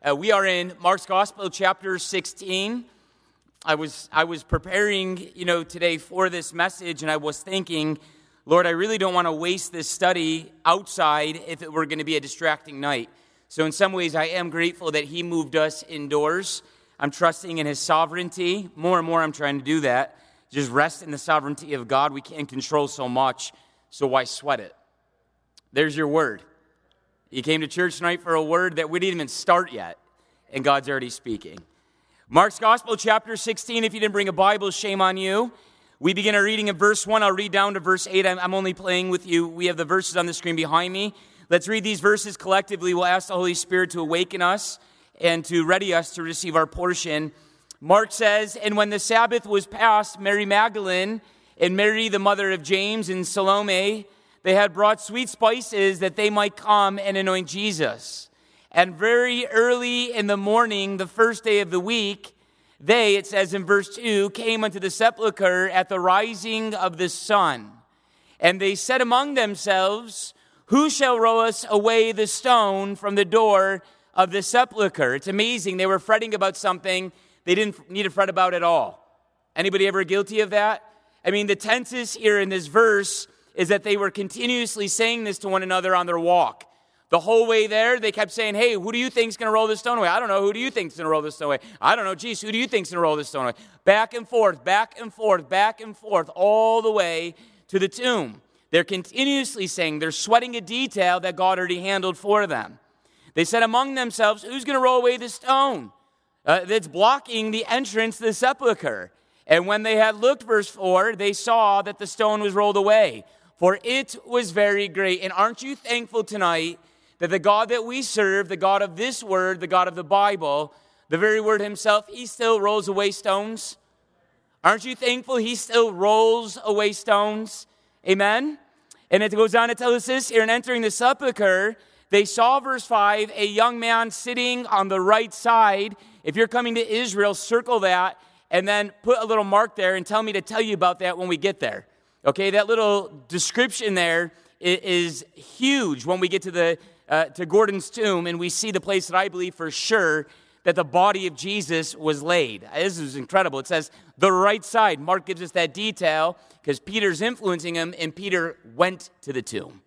We are in Mark's Gospel, chapter 16. I was preparing, today for this message, and I was thinking, Lord, I really don't want to waste this study outside if it were going to be a distracting night. So in some ways, I am grateful that He moved us indoors. I'm trusting in His sovereignty. More and more, I'm trying to do that. Just rest in the sovereignty of God. We can't control so much, so why sweat it? There's your word. You came to church tonight for a word that we didn't even start yet, and God's already speaking. Mark's Gospel, chapter 16. If you didn't bring a Bible, shame on you. We begin our reading at verse 1. I'll read down to verse 8. I'm only playing with you. We have the verses on the screen behind me. Let's read these verses collectively. We'll ask the Holy Spirit to awaken us and to ready us to receive our portion. Mark says, "And when the Sabbath was past, Mary Magdalene and Mary, the mother of James, and Salome, they had brought sweet spices that they might come and anoint Jesus. And very early in the morning, the first day of the week, they," it says in verse 2, "came unto the sepulchre at the rising of the sun. And they said among themselves, Who shall roll us away the stone from the door of the sepulchre?" It's amazing. They were fretting about something they didn't need to fret about at all. Anybody ever guilty of that? I mean, the tenses here in this verse is that they were continuously saying this to one another on their walk. The whole way there, they kept saying, "Hey, who do you think's going to roll this stone away? I don't know. Who do you think's going to roll this stone away? I don't know. Geez, who do you think's going to roll this stone away?" Back and forth, back and forth, back and forth, all the way to the tomb. They're continuously saying, they're sweating a detail that God already handled for them. They said among themselves, "Who's going to roll away the stone that's blocking the entrance to the sepulchre?" And when they had looked, verse 4, they saw that the stone was rolled away, for it was very great. And aren't you thankful tonight that the God that we serve, the God of this word, the God of the Bible, the very word himself, He still rolls away stones? Aren't you thankful He still rolls away stones? Amen? And it goes on to tell us this here, "And entering the sepulchre, they saw," verse 5, "a young man sitting on the right side." If you're coming to Israel, circle that, and then put a little mark there and tell me to tell you about that when we get there. Okay, that little description there is huge when we get to Gordon's tomb, and we see the place that I believe for sure that the body of Jesus was laid. This is incredible. It says the right side. Mark gives us that detail because Peter's influencing him, and Peter went to the tomb.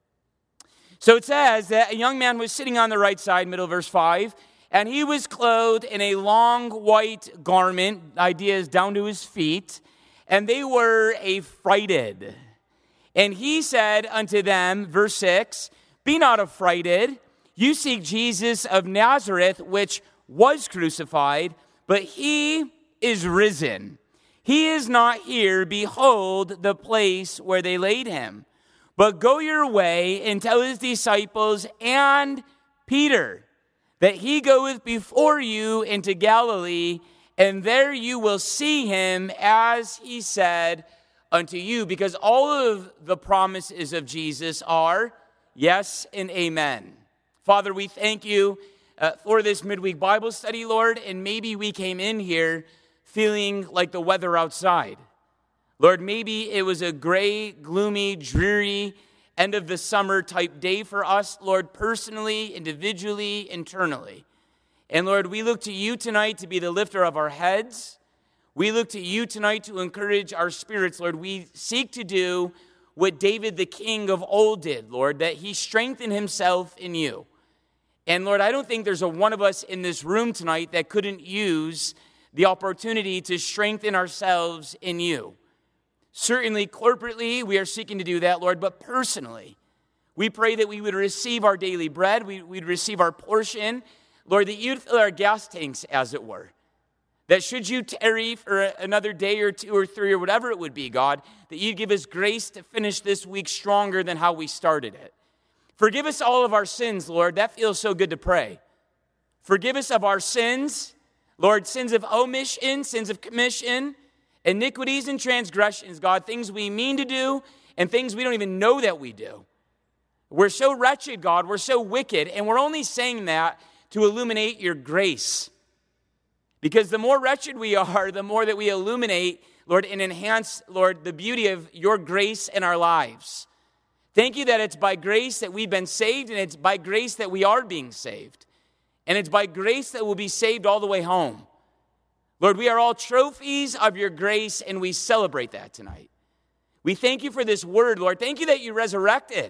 So it says that a young man was sitting on the right side, middle of verse 5, and he was clothed in a long white garment, the idea is down to his feet, and they were affrighted. And he said unto them, verse 6, "Be not affrighted. You seek Jesus of Nazareth, which was crucified, but He is risen. He is not here. Behold the place where they laid Him. But go your way and tell His disciples and Peter that He goeth before you into Galilee, and there you will see Him as He said unto you." Because all of the promises of Jesus are yes and amen. Father, we thank you for this midweek Bible study, Lord, and maybe we came in here feeling like the weather outside. Lord, maybe it was a gray, gloomy, dreary, end of the summer type day for us, Lord, personally, individually, internally. And Lord, we look to you tonight to be the lifter of our heads. We look to you tonight to encourage our spirits, Lord. We seek to do what David the king of old did, Lord, that he strengthened himself in you. And Lord, I don't think there's a one of us in this room tonight that couldn't use the opportunity to strengthen ourselves in you. Certainly, corporately, we are seeking to do that, Lord, but personally, we pray that we would receive our daily bread, we'd receive our portion, Lord, that you'd fill our gas tanks, as it were. That should you tarry for another day or two or three or whatever it would be, God, that you'd give us grace to finish this week stronger than how we started it. Forgive us all of our sins, Lord. That feels so good to pray. Forgive us of our sins, Lord, sins of omission, sins of commission, iniquities and transgressions, God, things we mean to do and things we don't even know that we do. We're so wretched, God. We're so wicked, and we're only saying that to illuminate your grace. Because the more wretched we are, the more that we illuminate, Lord, and enhance, Lord, the beauty of your grace in our lives. Thank you that it's by grace that we've been saved, and it's by grace that we are being saved. And it's by grace that we'll be saved all the way home. Lord, we are all trophies of your grace, and we celebrate that tonight. We thank you for this word, Lord. Thank you that you resurrected.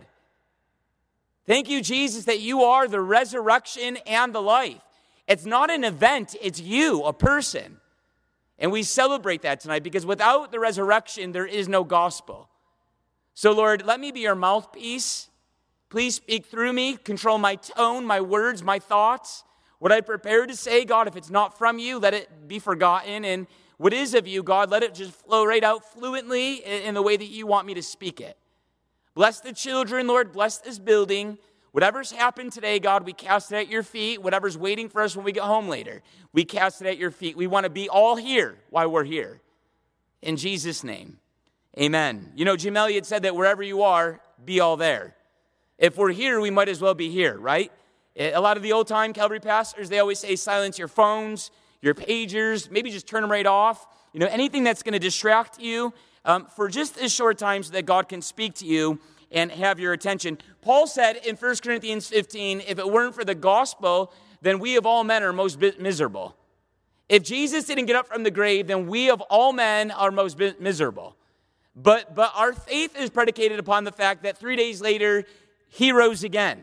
Thank you, Jesus, that you are the resurrection and the life. It's not an event, it's you, a person. And we celebrate that tonight because without the resurrection, there is no gospel. So, Lord, let me be your mouthpiece. Please speak through me, control my tone, my words, my thoughts. What I prepare to say, God, if it's not from you, let it be forgotten. And what is of you, God, let it just flow right out fluently in the way that you want me to speak it. Bless the children, Lord. Bless this building. Whatever's happened today, God, we cast it at your feet. Whatever's waiting for us when we get home later, we cast it at your feet. We want to be all here while we're here. In Jesus' name, amen. You know, Jim Elliott said that wherever you are, be all there. If we're here, we might as well be here, right? A lot of the old-time Calvary pastors, they always say silence your phones, your pagers, maybe just turn them right off. You know, anything that's going to distract you for just this short time so that God can speak to you and have your attention. Paul said in 1 Corinthians 15, if it weren't for the gospel, then we of all men are most miserable. If Jesus didn't get up from the grave, then we of all men are most miserable. But our faith is predicated upon the fact that 3 days later, he rose again.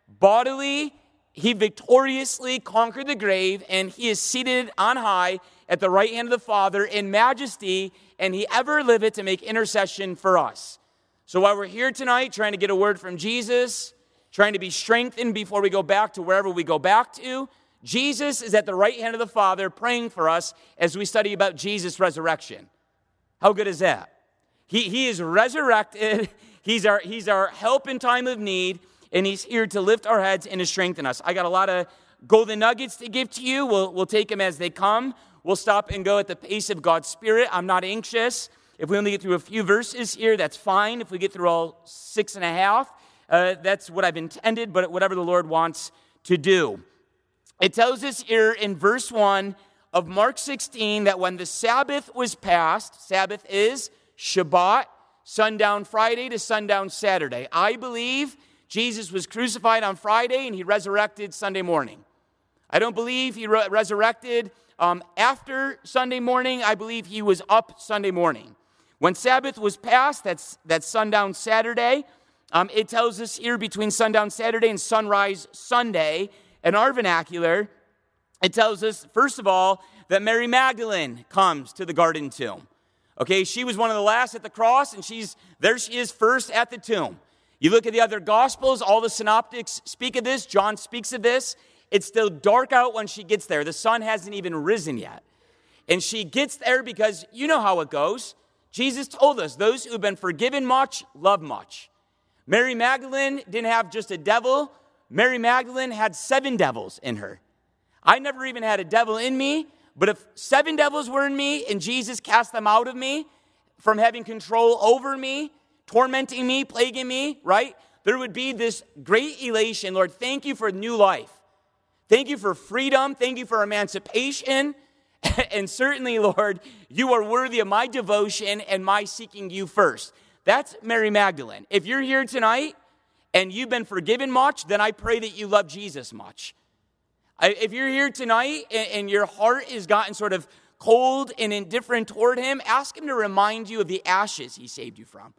Bodily, he victoriously conquered the grave, and he is seated on high at the right hand of the Father in majesty, and he ever liveth to make intercession for us. So while we're here tonight trying to get a word from Jesus, trying to be strengthened before we go back to wherever we go back to, Jesus is at the right hand of the Father praying for us as we study about Jesus' resurrection. How good is that? He is resurrected. He's our help in time of need, and he's here to lift our heads and to strengthen us. I got a lot of golden nuggets to give to you. We'll take them as they come. We'll stop and go at the pace of God's Spirit. I'm not anxious. If we only get through a few verses here, that's fine. If we get through all 6.5, that's what I've intended, but whatever the Lord wants to do. It tells us here in verse 1 of Mark 16 that when the Sabbath was passed, Sabbath is Shabbat, sundown Friday to sundown Saturday. I believe Jesus was crucified on Friday and he resurrected Sunday morning. I don't believe he resurrected after Sunday morning. I believe he was up Sunday morning. When Sabbath was passed, that's sundown Saturday. It tells us here between sundown Saturday and sunrise Sunday, in our vernacular, it tells us, first of all, that Mary Magdalene comes to the garden tomb. Okay, she was one of the last at the cross, and she is first at the tomb. You look at the other Gospels, all the synoptics speak of this. John speaks of this. It's still dark out when she gets there. The sun hasn't even risen yet. And she gets there because you know how it goes. Jesus told us, those who have been forgiven much, love much. Mary Magdalene didn't have just a devil. Mary Magdalene had 7 devils in her. I never even had a devil in me, but if 7 devils were in me and Jesus cast them out of me from having control over me, tormenting me, plaguing me, right? There would be this great elation. Lord, thank you for new life. Thank you for freedom. Thank you for emancipation. And certainly, Lord, you are worthy of my devotion and my seeking you first. That's Mary Magdalene. If you're here tonight and you've been forgiven much, then I pray that you love Jesus much. If you're here tonight and your heart has gotten sort of cold and indifferent toward him, ask him to remind you of the ashes he saved you from.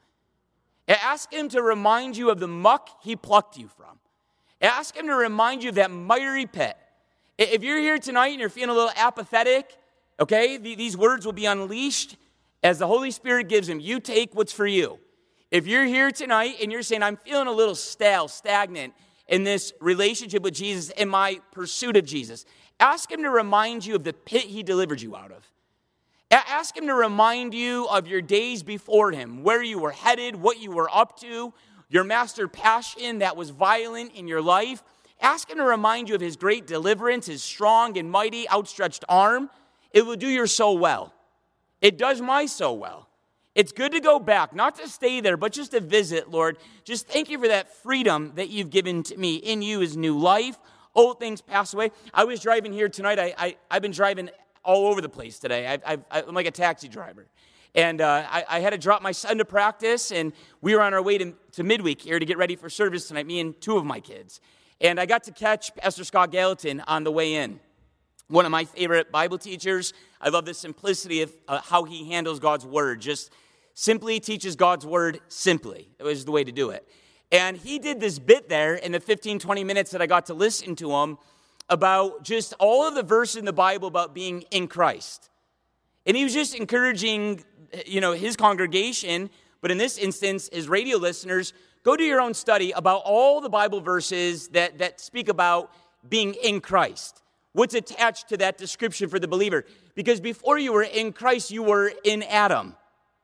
Ask him to remind you of the muck he plucked you from. Ask him to remind you of that miry pit. If you're here tonight and you're feeling a little apathetic, okay, these words will be unleashed as the Holy Spirit gives them. You take what's for you. If you're here tonight and you're saying, I'm feeling a little stale, stagnant in this relationship with Jesus, in my pursuit of Jesus, ask him to remind you of the pit he delivered you out of. Ask him to remind you of your days before him, where you were headed, what you were up to, your master passion that was violent in your life. Ask him to remind you of his great deliverance, his strong and mighty outstretched arm. It will do your soul well. It does my soul well. It's good to go back, not to stay there, but just to visit, Lord. Just thank you for that freedom that you've given to me. In you is new life. Old things pass away. I was driving here tonight. I've been driving all over the place today. I'm like a taxi driver. And I had to drop my son to practice, and we were on our way to midweek here to get ready for service tonight, me and 2 of my kids. And I got to catch Pastor Scott Gallatin on the way in. One of my favorite Bible teachers. I love the simplicity of how he handles God's word. Just simply teaches God's word simply. It was the way to do it. And he did this bit there in the 15, 20 minutes that I got to listen to him about just all of the verses in the Bible about being in Christ. And he was just encouraging, his congregation, but in this instance, his radio listeners, go do your own study about all the Bible verses that speak about being in Christ. What's attached to that description for the believer? Because before you were in Christ, you were in Adam.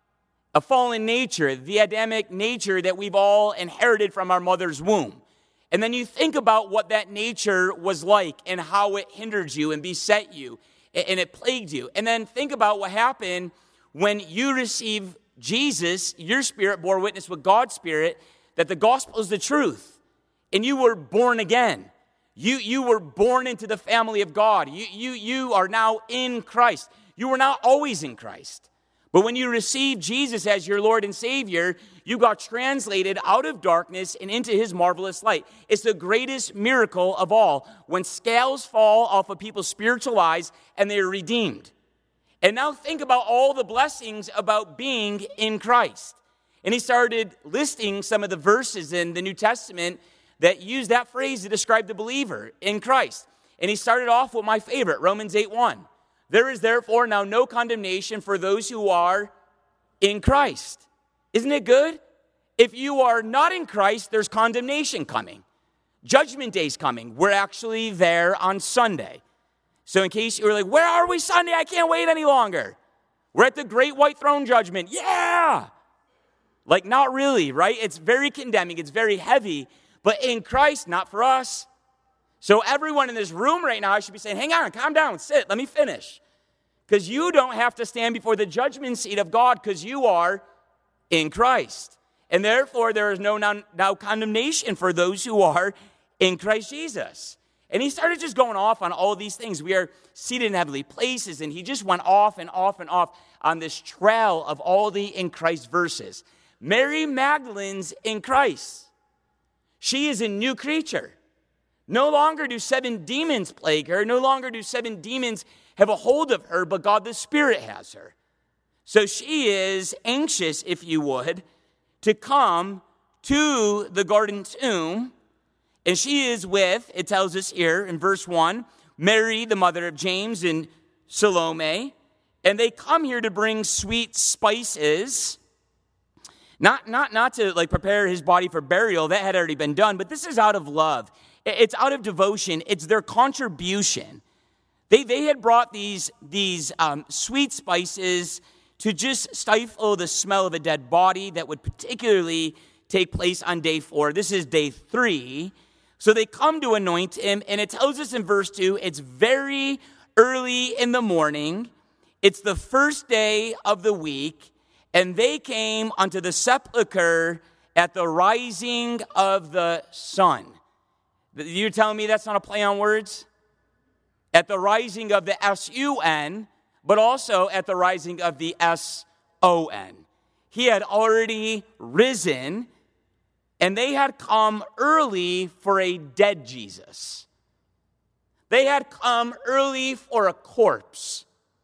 A fallen nature, the Adamic nature that we've all inherited from our mother's womb. And then you think about what that nature was like and how it hindered you and beset you and it plagued you. And then think about what happened when you receive Jesus. Your spirit bore witness with God's spirit that the gospel is the truth. And you were born again. You were born into the family of God. You are now in Christ. You were not always in Christ. But when you received Jesus as your Lord and Savior, you got translated out of darkness and into his marvelous light. It's the greatest miracle of all, when scales fall off of people's spiritual eyes and they are redeemed. And now think about all the blessings about being in Christ. And he started listing some of the verses in the New Testament that use that phrase to describe the believer in Christ. And he started off with my favorite, Romans 8:1. There is therefore now no condemnation for those who are in Christ. Isn't it good? If you are not in Christ, there's condemnation coming. Judgment Day's coming. We're actually there on Sunday. So in case you were like, where are we Sunday? I can't wait any longer. We're at the great white throne judgment. Yeah! Like, not really, right? It's very condemning. It's very heavy. But in Christ, not for us. So everyone in this room right now, I should be saying, hang on, calm down, sit, let me finish. Because you don't have to stand before the judgment seat of God because you are in Christ. And therefore, there is no now condemnation for those who are in Christ Jesus. And he started just going off on all of these things. We are seated in heavenly places. And he just went off and off and off on this trail of all the in Christ verses. Mary Magdalene's in Christ. She is a new creature. No longer do 7 demons plague her. No longer do 7 demons have a hold of her, but God the Spirit has her. So she is anxious, if you would, to come to the garden tomb. And she is with, it tells us here in verse 1, Mary, the mother of James, and Salome. And they come here to bring sweet spices. Not to like prepare his body for burial. That had already been done. But this is out of love. It's out of devotion. It's their contribution. They had brought these sweet spices to just stifle the smell of a dead body that would particularly take place on day 4. This is day 3. So they come to anoint him, and it tells us in verse 2, it's very early in the morning. It's the first day of the week, and they came unto the sepulchre at the rising of the sun. You're telling me that's not a play on words? At the rising of the S-U-N, but also at the rising of the S-O-N. He had already risen, and they had come early for a dead Jesus. They had come early for a corpse.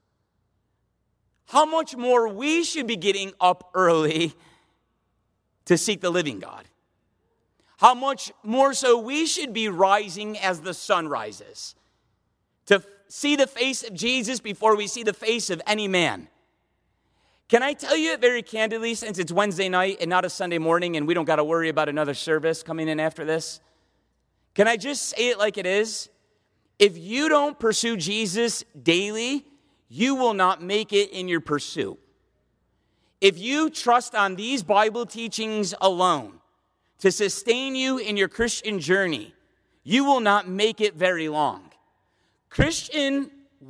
How much more we should be getting up early to seek the living God. How much more so we should be rising as the sun rises. To see the face of Jesus before we see the face of any man. Can I tell you very candidly, since it's Wednesday night and not a Sunday morning and we don't got to worry about another service coming in after this? Can I just say it like it is? If you don't pursue Jesus daily, you will not make it in your pursuit. If you trust on these Bible teachings alone to sustain you in your Christian journey, you will not make it very long. The Christian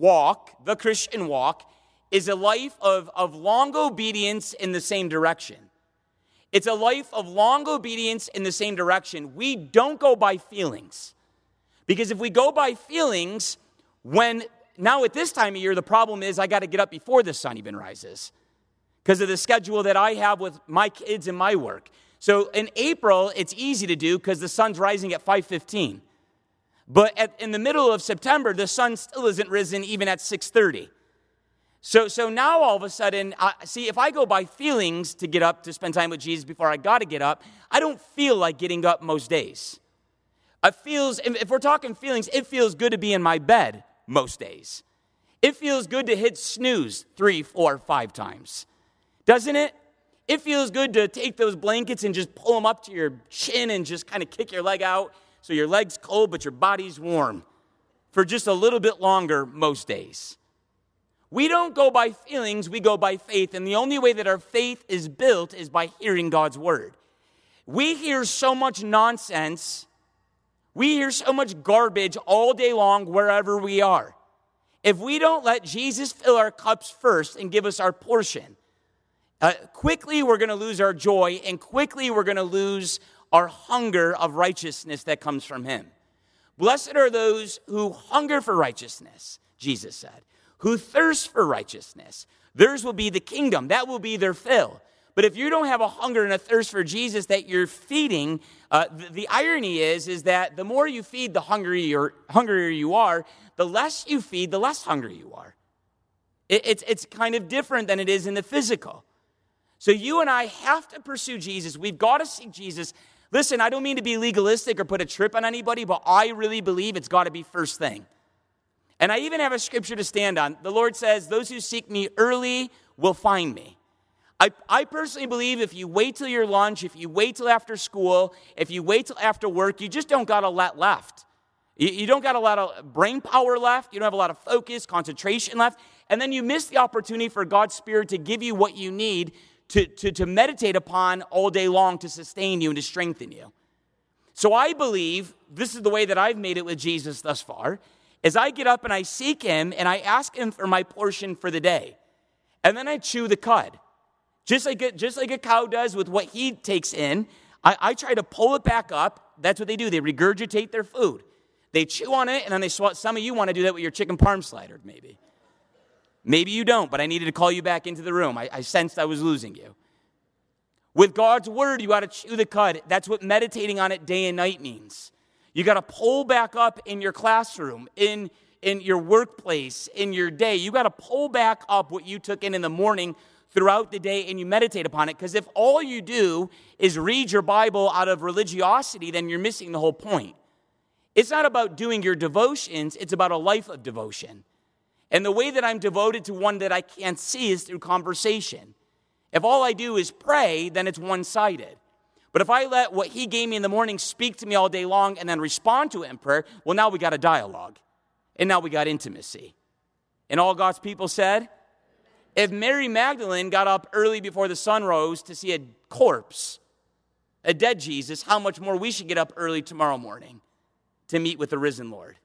walk, is a life of long obedience in the same direction. It's a life of long obedience in the same direction. We don't go by feelings. Because if we go by feelings, now at this time of year, the problem is I got to get up before the sun even rises. Because of the schedule that I have with my kids and my work. So in April, it's easy to do because the sun's rising at 5:15. But in the middle of September, the sun still isn't risen even at 6:30. So now all of a sudden, see, if I go by feelings to get up to spend time with Jesus before I got to get up, I don't feel like getting up most days. If we're talking feelings, it feels good to be in my bed most days. It feels good to hit snooze 3, 4, 5 times. Doesn't it? It feels good to take those blankets and just pull them up to your chin and just kind of kick your leg out so your leg's cold but your body's warm for just a little bit longer most days. We don't go by feelings, we go by faith. And the only way that our faith is built is by hearing God's word. We hear so much nonsense. We hear so much garbage all day long wherever we are. If we don't let Jesus fill our cups first and give us our portion, quickly we're going to lose our joy, and quickly we're going to lose our hunger of righteousness that comes from him. Blessed are those who hunger for righteousness, Jesus said, who thirst for righteousness. Theirs will be the kingdom. That will be their fill. But if you don't have a hunger and a thirst for Jesus that you're feeding, the irony is that the more you feed, the hungrier you are. The less you feed, the less hungry you are. It's kind of different than it is in the physical. So you and I have to pursue Jesus. We've got to seek Jesus. Listen, I don't mean to be legalistic or put a trip on anybody, but I really believe it's got to be first thing. And I even have a scripture to stand on. The Lord says, those who seek me early will find me. I personally believe if you wait till your lunch, if you wait till after school, if you wait till after work, you just don't got a lot left. You don't got a lot of brain power left. You don't have a lot of focus, concentration left. And then you miss the opportunity for God's Spirit to give you what you need to meditate upon all day long to sustain you and to strengthen you. So I believe, this is the way that I've made it with Jesus thus far, is I get up and I seek him and I ask him for my portion for the day. And then I chew the cud. Just like a cow does with what he takes in, I try to pull it back up. That's what they do. They regurgitate their food. They chew on it, and then they swallow. Some of you want to do that with your chicken parm slider, maybe. Maybe you don't, but I needed to call you back into the room. I sensed I was losing you. With God's word, you got to chew the cud. That's what meditating on it day and night means. You got to pull back up in your classroom, in your workplace, in your day. You got to pull back up what you took in the morning throughout the day, and you meditate upon it. Because if all you do is read your Bible out of religiosity, then you're missing the whole point. It's not about doing your devotions. It's about a life of devotion. And the way that I'm devoted to one that I can't see is through conversation. If all I do is pray, then it's one-sided. But if I let what he gave me in the morning speak to me all day long and then respond to it in prayer, well, now we got a dialogue. And now we got intimacy. And all God's people said, if Mary Magdalene got up early before the sun rose to see a corpse, a dead Jesus, how much more we should get up early tomorrow morning to meet with the risen Lord.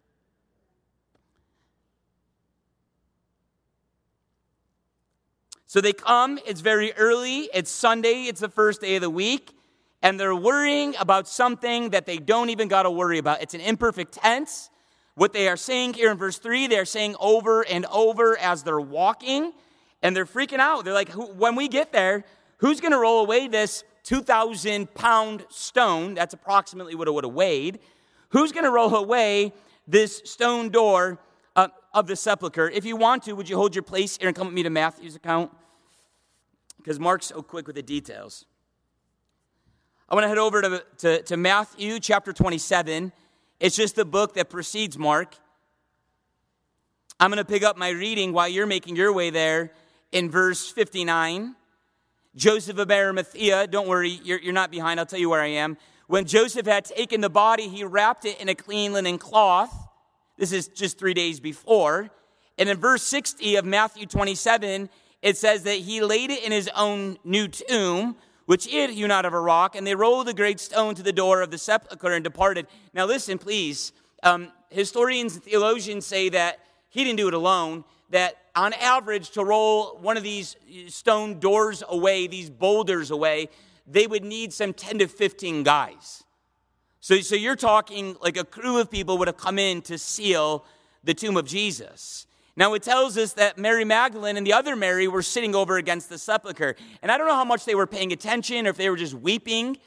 So they come, it's very early, it's Sunday, it's the first day of the week, and they're worrying about something that they don't even got to worry about. It's an imperfect tense. What they are saying here in verse 3, they're saying over and over as they're walking, and they're freaking out. They're like, when we get there, who's going to roll away this 2,000-pound stone? That's approximately what it would have weighed. Who's going to roll away this stone door of the sepulcher? If you want to, would you hold your place here and come with me to Matthew's account? Because Mark's so quick with the details. I want to head over to Matthew chapter 27. It's just the book that precedes Mark. I'm going to pick up my reading while you're making your way there in verse 59. Joseph of Arimathea, don't worry, you're not behind, I'll tell you where I am. When Joseph had taken the body, he wrapped it in a clean linen cloth. This is just 3 days before. And in verse 60 of Matthew 27, it says that he laid it in his own new tomb, which he had hewn out of a rock, and they rolled a great stone to the door of the sepulchre and departed. Now listen, please. Historians and theologians say that he didn't do it alone, that on average to roll one of these stone doors away, these boulders away, they would need some 10 to 15 guys. So you're talking like a crew of people would have come in to seal the tomb of Jesus. Now it tells us that Mary Magdalene and the other Mary were sitting over against the sepulcher. And I don't know how much they were paying attention or if they were just weeping.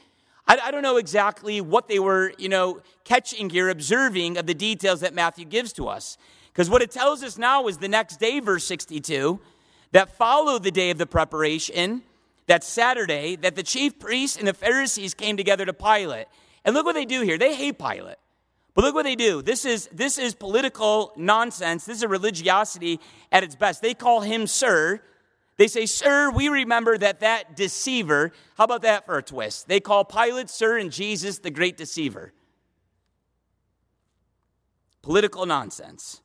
I don't know exactly what they were, catching here, observing of the details that Matthew gives to us. Because what it tells us now is the next day, verse 62, that followed the day of the preparation, that Saturday, that the chief priests and the Pharisees came together to Pilate. And look what they do here. They hate Pilate. But look what they do. This is political nonsense. This is religiosity at its best. They call him sir. They say, sir, we remember that deceiver. How about that for a twist? They call Pilate sir and Jesus the great deceiver. Political nonsense.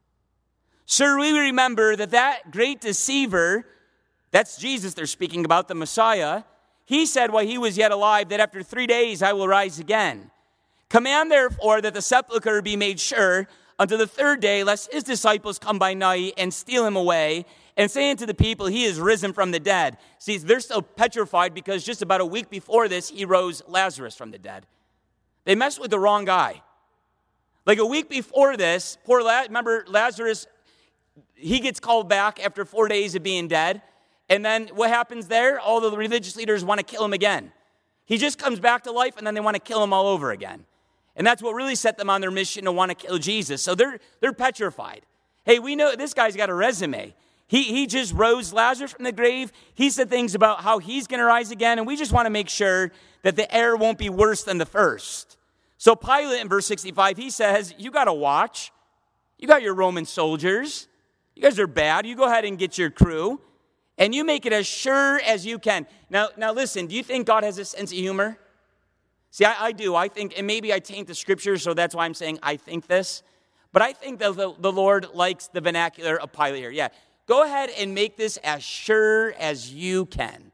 Sir, we remember that great deceiver, that's Jesus they're speaking about, the Messiah. He said while he was yet alive that after 3 days I will rise again. Command therefore that the sepulchre be made sure until the third day, lest his disciples come by night and steal him away, and say unto the people, he is risen from the dead. See, they're still petrified because just about a week before this, he rose Lazarus from the dead. They messed with the wrong guy. Like a week before this, remember Lazarus, he gets called back after 4 days of being dead. And then what happens there? All the religious leaders want to kill him again. He just comes back to life, and then they want to kill him all over again. And that's what really set them on their mission to want to kill Jesus. So they're petrified. Hey, we know this guy's got a resume. He just rose Lazarus from the grave. He said things about how he's going to rise again, and we just want to make sure that the heir won't be worse than the first. So Pilate in verse 65, he says, you got to watch. You got your Roman soldiers. You guys are bad. You go ahead and get your crew, and you make it as sure as you can. Now listen, do you think God has a sense of humor? See, I do. I think, and maybe I taint the scripture, so that's why I'm saying I think this. But I think that the Lord likes the vernacular of Pilate here. Yeah. Go ahead and make this as sure as you can.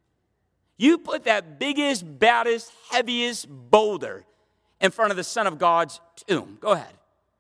You put that biggest, baddest, heaviest boulder in front of the Son of God's tomb. Go ahead.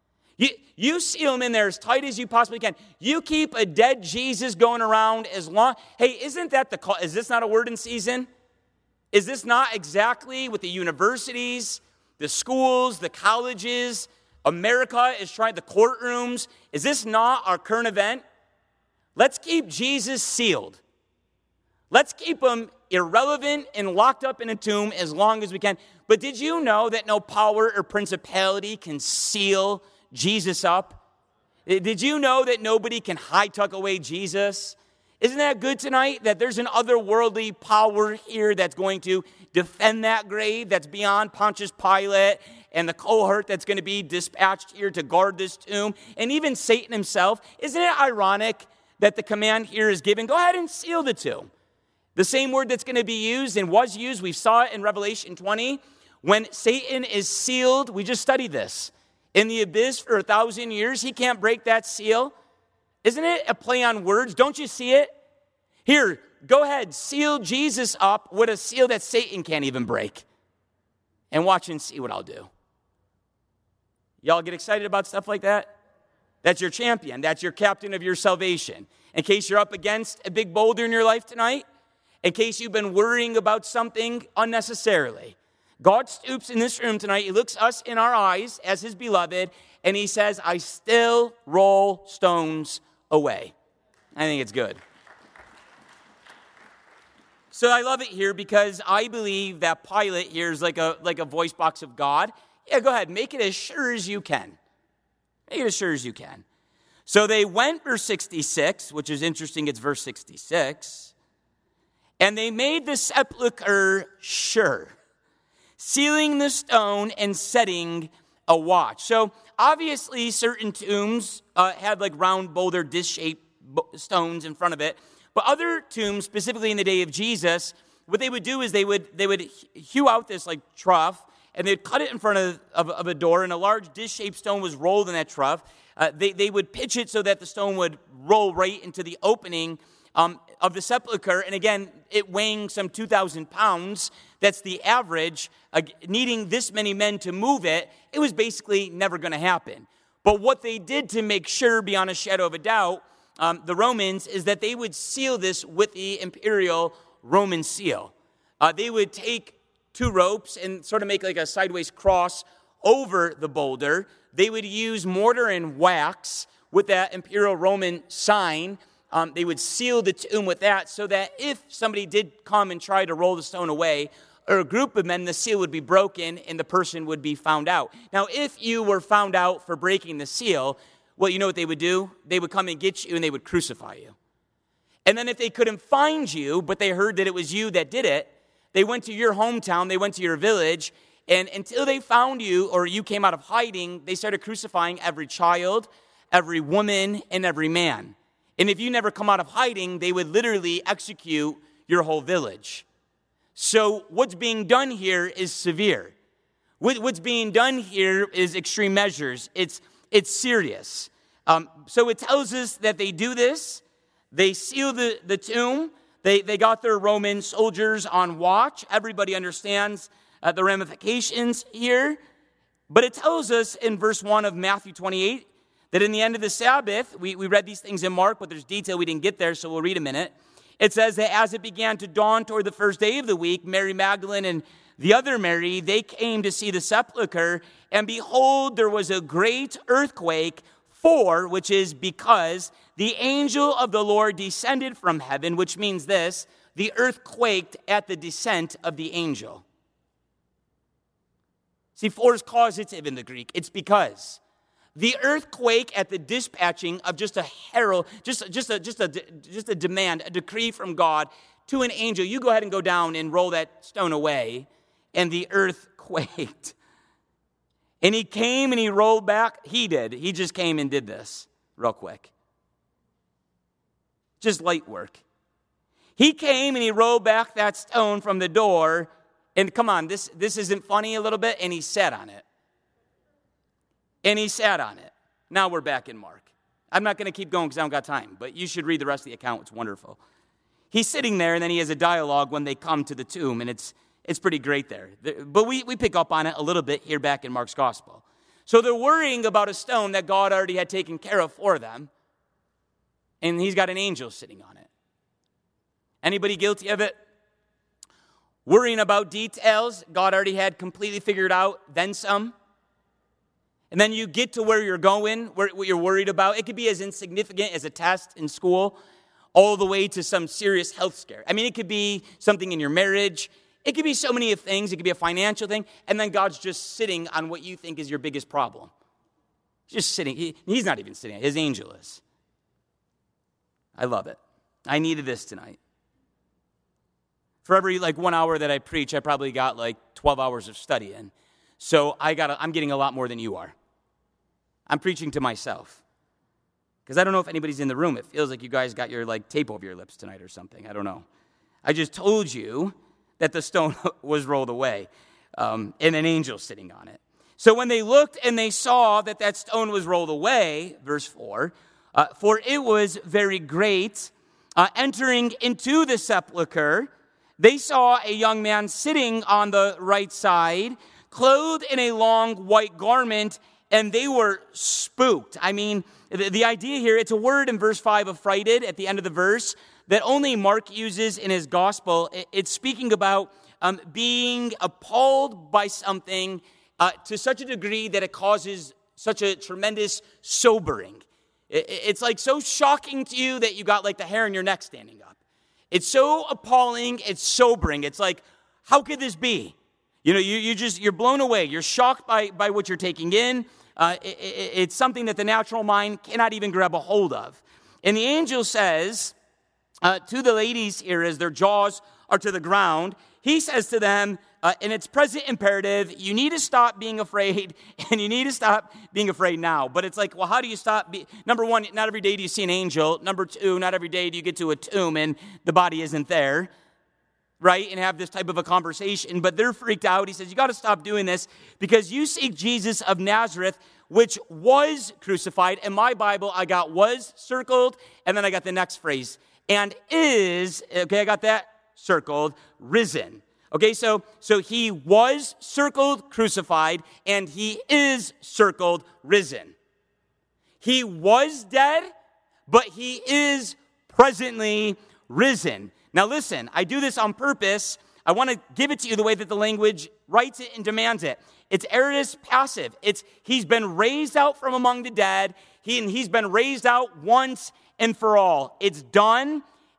You seal him in there as tight as you possibly can. You keep a dead Jesus going around as long. Hey, isn't that is this not a word in season? Is this not exactly what the universities, the schools, the colleges, America is trying, the courtrooms? Is this not our current event? Let's keep Jesus sealed. Let's keep him irrelevant and locked up in a tomb as long as we can. But did you know that no power or principality can seal Jesus up? Did you know that nobody can high-tuck away Jesus? Isn't that good tonight? That there's an otherworldly power here that's going to defend that grave, that's beyond Pontius Pilate and the cohort that's going to be dispatched here to guard this tomb, and even Satan himself. Isn't it ironic that the command here is given? Go ahead and seal the tomb. The same word that's going to be used and was used, we saw it in Revelation 20. When Satan is sealed, we just studied this, in the abyss for 1,000 years, he can't break that seal. Isn't it a play on words? Don't you see it? Here, go ahead, seal Jesus up with a seal that Satan can't even break. And watch and see what I'll do. Y'all get excited about stuff like that? That's your champion. That's your captain of your salvation. In case you're up against a big boulder in your life tonight, in case you've been worrying about something unnecessarily, God stoops in this room tonight. He looks us in our eyes as his beloved, and he says, I still roll stones away. I think it's good. So I love it here because I believe that Pilate here is like a voice box of God. Yeah, go ahead. Make it as sure as you can. Make it as sure as you can. So they went, verse 66, which is interesting. It's verse 66. And they made the sepulchre sure, sealing the stone and setting a watch. So obviously certain tombs had like round boulder dish-shaped stones in front of it. But other tombs, specifically in the day of Jesus, what they would do is they would hew out this like trough, and they'd cut it in front of a door, and a large dish-shaped stone was rolled in that trough. They would pitch it so that the stone would roll right into the opening of the sepulcher. And again, it weighing some 2,000 pounds, that's the average, needing this many men to move it, it was basically never going to happen. But what they did to make sure, beyond a shadow of a doubt, the Romans, is that they would seal this with the imperial Roman seal. They would take 2 ropes and sort of make like a sideways cross over the boulder. They would use mortar and wax with that imperial Roman sign. They would seal the tomb with that so that if somebody did come and try to roll the stone away, or a group of men, the seal would be broken and the person would be found out. Now, if you were found out for breaking the seal, well, you know what they would do? They would come and get you and they would crucify you. And then if they couldn't find you, but they heard that it was you that did it, they went to your hometown, they went to your village, and until they found you or you came out of hiding, they started crucifying every child, every woman, and every man. And if you never come out of hiding, they would literally execute your whole village. So what's being done here is severe. What's being done here is extreme measures. It's serious. So it tells us that they do this. They seal the tomb. They got their Roman soldiers on watch. Everybody understands the ramifications here. But it tells us in verse 1 of Matthew 28 that in the end of the Sabbath, we read these things in Mark, but there's detail we didn't get there, so we'll read a minute. It says that as it began to dawn toward the first day of the week, Mary Magdalene and the other Mary, they came to see the sepulcher, and behold, there was a great earthquake, which is because the angel of the Lord descended from heaven, which means this: the earth quaked at the descent of the angel. See, for is causative in the Greek. It's because. The earthquake at the dispatching of just a herald, just a demand, a decree from God to an angel. You go ahead and go down and roll that stone away, and the earth quaked. And he came and he rolled back. He did. He just came and did this real quick. Just light work. He came and he rolled back that stone from the door. And come on, this isn't funny a little bit? And he sat on it. And he sat on it. Now we're back in Mark. I'm not going to keep going because I don't got time, but you should read the rest of the account. It's wonderful. He's sitting there, and then he has a dialogue when they come to the tomb, and it's pretty great there. But we pick up on it a little bit here back in Mark's gospel. So they're worrying about a stone that God already had taken care of for them, and he's got an angel sitting on it. Anybody guilty of it? Worrying about details God already had completely figured out, then some. And then you get to where you're going, what you're worried about. It could be as insignificant as a test in school, all the way to some serious health scare. I mean, it could be something in your marriage. It could be so many things. It could be a financial thing. And then God's just sitting on what you think is your biggest problem. Just sitting. He's not even sitting. His angel is. I love it. I needed this tonight. For every 1 hour that I preach, I probably got 12 hours of study in. So I'm getting a lot more than you are. I'm preaching to myself. Because I don't know if anybody's in the room. It feels like you guys got your tape over your lips tonight or something. I don't know. I just told you that the stone was rolled away and an angel sitting on it. So when they looked and they saw that stone was rolled away, verse 4, for it was very great, entering into the sepulcher, they saw a young man sitting on the right side, clothed in a long white garment, and they were spooked. I mean, the idea here, it's a word in verse 5, affrighted, at the end of the verse, that only Mark uses in his gospel. It's speaking about being appalled by something to such a degree that it causes such a tremendous sobering. It's so shocking to you that you got the hair on your neck standing up. It's so appalling, it's sobering. It's how could this be? You're blown away. You're shocked by what you're taking in. It's something that the natural mind cannot even grab a hold of. And the angel says to the ladies here, as their jaws are to the ground, he says to them, in its present imperative, you need to stop being afraid, and you need to stop being afraid now. But it's well, how do you stop? Number one, not every day do you see an angel. Number two, not every day do you get to a tomb and the body isn't there. Right, and have this type of a conversation, but they're freaked out. He says, you got to stop doing this because you seek Jesus of Nazareth, which was crucified. In my Bible, I got was circled, and then I got the next phrase, and is, okay, I got that circled, risen. Okay, so he was circled, crucified, and he is circled, risen. He was dead, but he is presently risen. Now listen, I do this on purpose. I want to give it to you the way that the language writes it and demands it. It's aorist passive. It's he's been raised out from among the dead. He's been raised out once and for all. It's done,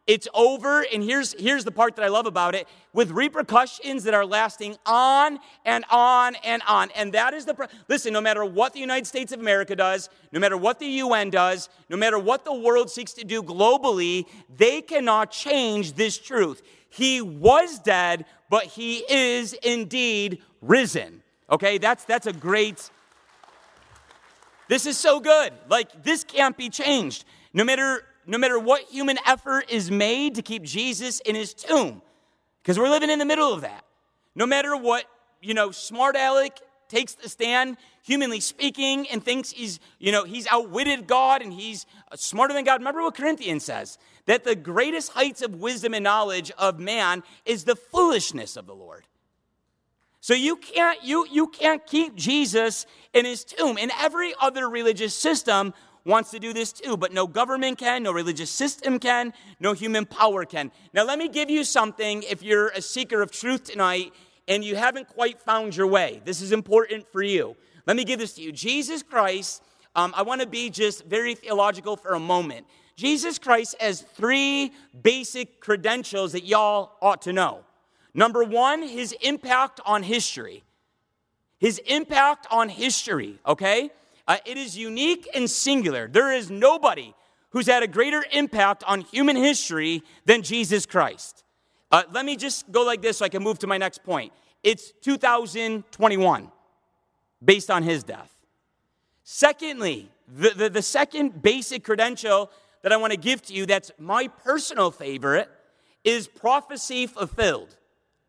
It's over, and here's the part that I love about it, with repercussions that are lasting on and on and on. And that is listen, no matter what the United States of America does, no matter what the UN does, no matter what the world seeks to do globally, they cannot change this truth. He was dead, but he is indeed risen. Okay, that's a great, this is so good. Like, this can't be changed. No matter what human effort is made to keep Jesus in his tomb, because we're living in the middle of that. No matter what, smart aleck takes the stand, humanly speaking, and thinks he's outwitted God and he's smarter than God. Remember what Corinthians says, that the greatest heights of wisdom and knowledge of man is the foolishness of the Lord. So you can't keep Jesus in his tomb. And every other religious system wants to do this too, but no government can, no religious system can, no human power can. Now let me give you something if you're a seeker of truth tonight and you haven't quite found your way. This is important for you. Let me give this to you. Jesus Christ, I want to be just very theological for a moment. Jesus Christ has 3 basic credentials that y'all ought to know. Number 1, his impact on history. His impact on history, okay? It is unique and singular. There is nobody who's had a greater impact on human history than Jesus Christ. Let me just go like this so I can move to my next point. It's 2021, based on his death. Secondly, the second basic credential that I want to give to you that's my personal favorite is prophecy fulfilled.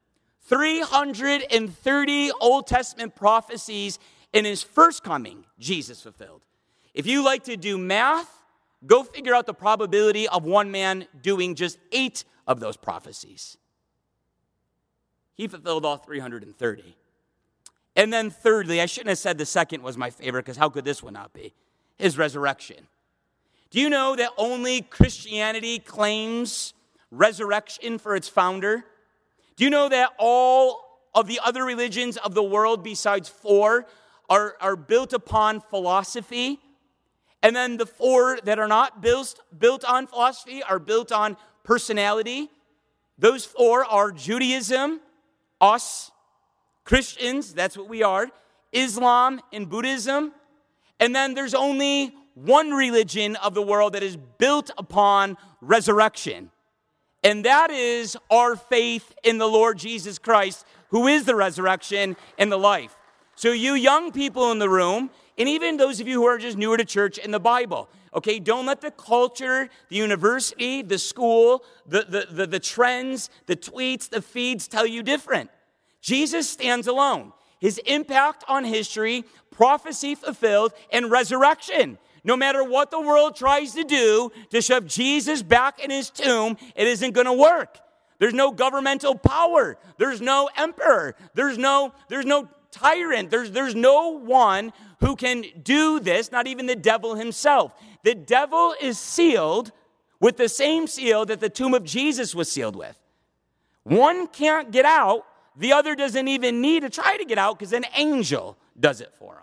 330 Old Testament prophecies in his first coming, Jesus fulfilled. If you like to do math, go figure out the probability of one man doing just 8 of those prophecies. He fulfilled all 330. And then thirdly, I shouldn't have said the second was my favorite, because how could this one not be? His resurrection. Do you know that only Christianity claims resurrection for its founder? Do you know that all of the other religions of the world besides 4 are built upon philosophy? And then the 4 that are not built on philosophy are built on personality. Those 4 are Judaism, us, Christians, that's what we are, Islam and Buddhism. And then there's only one religion of the world that is built upon resurrection. And that is our faith in the Lord Jesus Christ, who is the resurrection and the life. So you young people in the room, and even those of you who are just newer to church and the Bible, okay, don't let the culture, the university, the school, the trends, the tweets, the feeds tell you different. Jesus stands alone. His impact on history, prophecy fulfilled, and resurrection. No matter what the world tries to do to shove Jesus back in his tomb, it isn't going to work. There's no governmental power. There's no emperor. There's no tyrant. There's no one who can do this, not even the devil himself. The devil is sealed with the same seal that the tomb of Jesus was sealed with. One can't get out. The other doesn't even need to try to get out because an angel does it for him.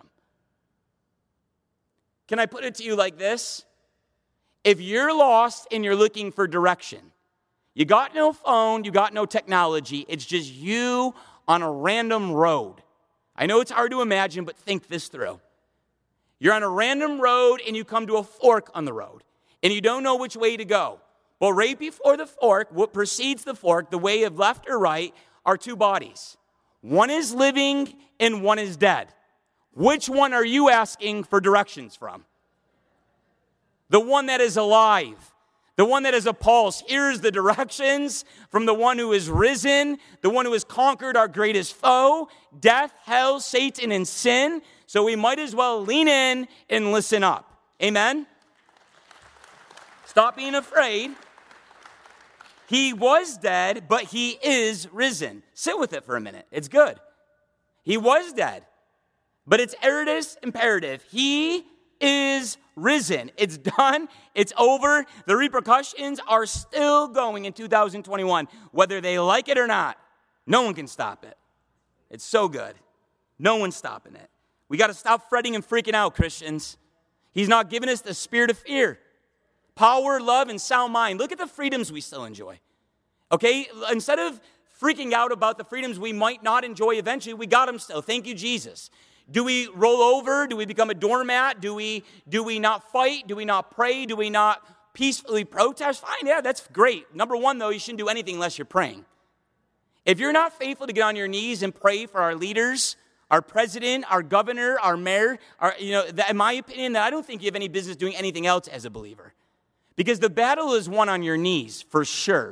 Can I put it to you like this? If you're lost and you're looking for direction, you got no phone, you got no technology, it's just you on a random road. I know it's hard to imagine, but think this through. You're on a random road and you come to a fork on the road and you don't know which way to go. Well, right before the fork, what precedes the fork, the way of left or right, are 2 bodies. One is living and one is dead. Which one are you asking for directions from? The one that is alive. The one that is a pulse. Here's the directions from the one who is risen, the one who has conquered our greatest foe, death, hell, Satan, and sin. So we might as well lean in and listen up. Amen? Stop being afraid. He was dead, but he is risen. Sit with it for a minute. It's good. He was dead, but it's aorist imperative. He is risen. It's done. It's over. The repercussions are still going in 2021, whether they like it or not. No one can stop it. It's so good. No one's stopping it. We got to stop fretting and freaking out, Christians. He's not giving us the spirit of fear, power, love, and sound mind. Look at the freedoms we still enjoy. Okay? Instead of freaking out about the freedoms we might not enjoy eventually, we got them still. Thank you, Jesus. Do we roll over? Do we become a doormat? Do we not fight? Do we not pray? Do we not peacefully protest? Fine, yeah, that's great. Number one, though, you shouldn't do anything unless you're praying. If you're not faithful to get on your knees and pray for our leaders, our president, our governor, our mayor, in my opinion, I don't think you have any business doing anything else as a believer. Because the battle is won on your knees, for sure.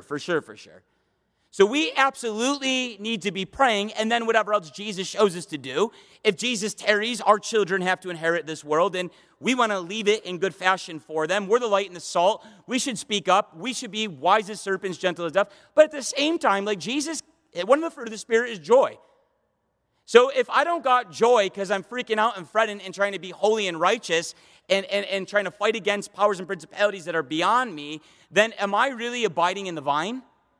So we absolutely need to be praying, and then whatever else Jesus shows us to do. If Jesus tarries, our children have to inherit this world, and we want to leave it in good fashion for them. We're the light and the salt. We should speak up. We should be wise as serpents, gentle as doves. But at the same time, like Jesus, one of the fruit of the Spirit is joy. So if I don't got joy because I'm freaking out and fretting and trying to be holy and righteous and trying to fight against powers and principalities that are beyond me, then am I really abiding in the vine?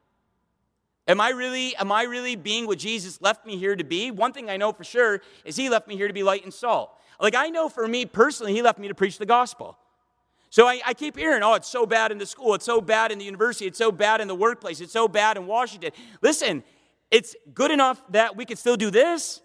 Am I really being what Jesus left me here to be? One thing I know for sure is he left me here to be light and salt. Like I know for me personally, he left me to preach the gospel. So I keep hearing, oh, it's so bad in the school. It's so bad in the university. It's so bad in the workplace. It's so bad in Washington. Listen, it's good enough that we could still do this.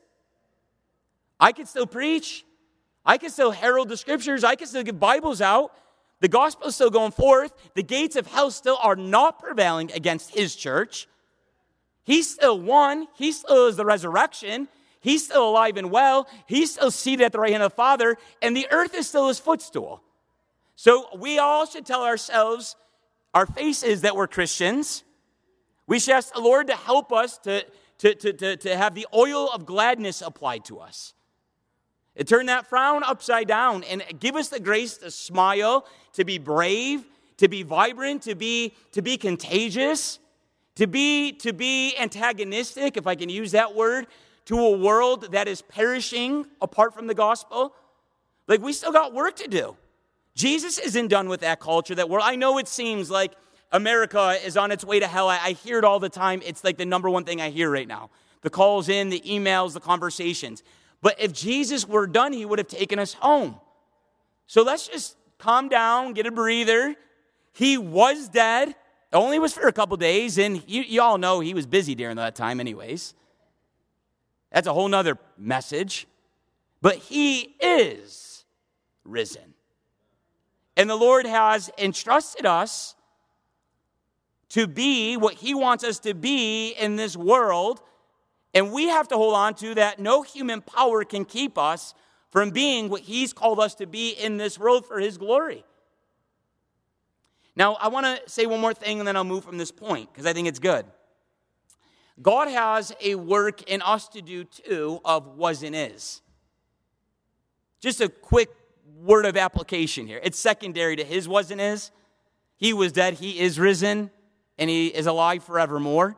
I could still preach. I could still herald the scriptures. I could still give Bibles out. The gospel is still going forth. The gates of hell still are not prevailing against his church. He still won. He still is the resurrection. He's still alive and well. He's still seated at the right hand of the Father. And the earth is still his footstool. So we all should tell ourselves, our faces, that we're Christians. We should ask the Lord to help us to have the oil of gladness applied to us. And turn that frown upside down and give us the grace to smile, to be brave, to be vibrant, to be contagious, to be antagonistic, if I can use that word, to a world that is perishing apart from the gospel. Like, we still got work to do. Jesus isn't done with that culture, that world. I know it seems like America is on its way to hell. I hear it all the time. It's like the number one thing I hear right now. The calls in, the emails, the conversations. But if Jesus were done, he would have taken us home. So let's just calm down, get a breather. He was dead. It only was for a couple days, and you all know he was busy during that time anyways. That's a whole nother message. But he is risen. And the Lord has entrusted us to be what he wants us to be in this world. And we have to hold on to that. No human power can keep us from being what he's called us to be in this world for his glory. Now, I want to say one more thing, and then I'll move from this point, because I think it's good. God has a work in us to do, too, of was and is. Just a quick word of application here. It's secondary to his was and is. He was dead, he is risen, and he is alive forevermore.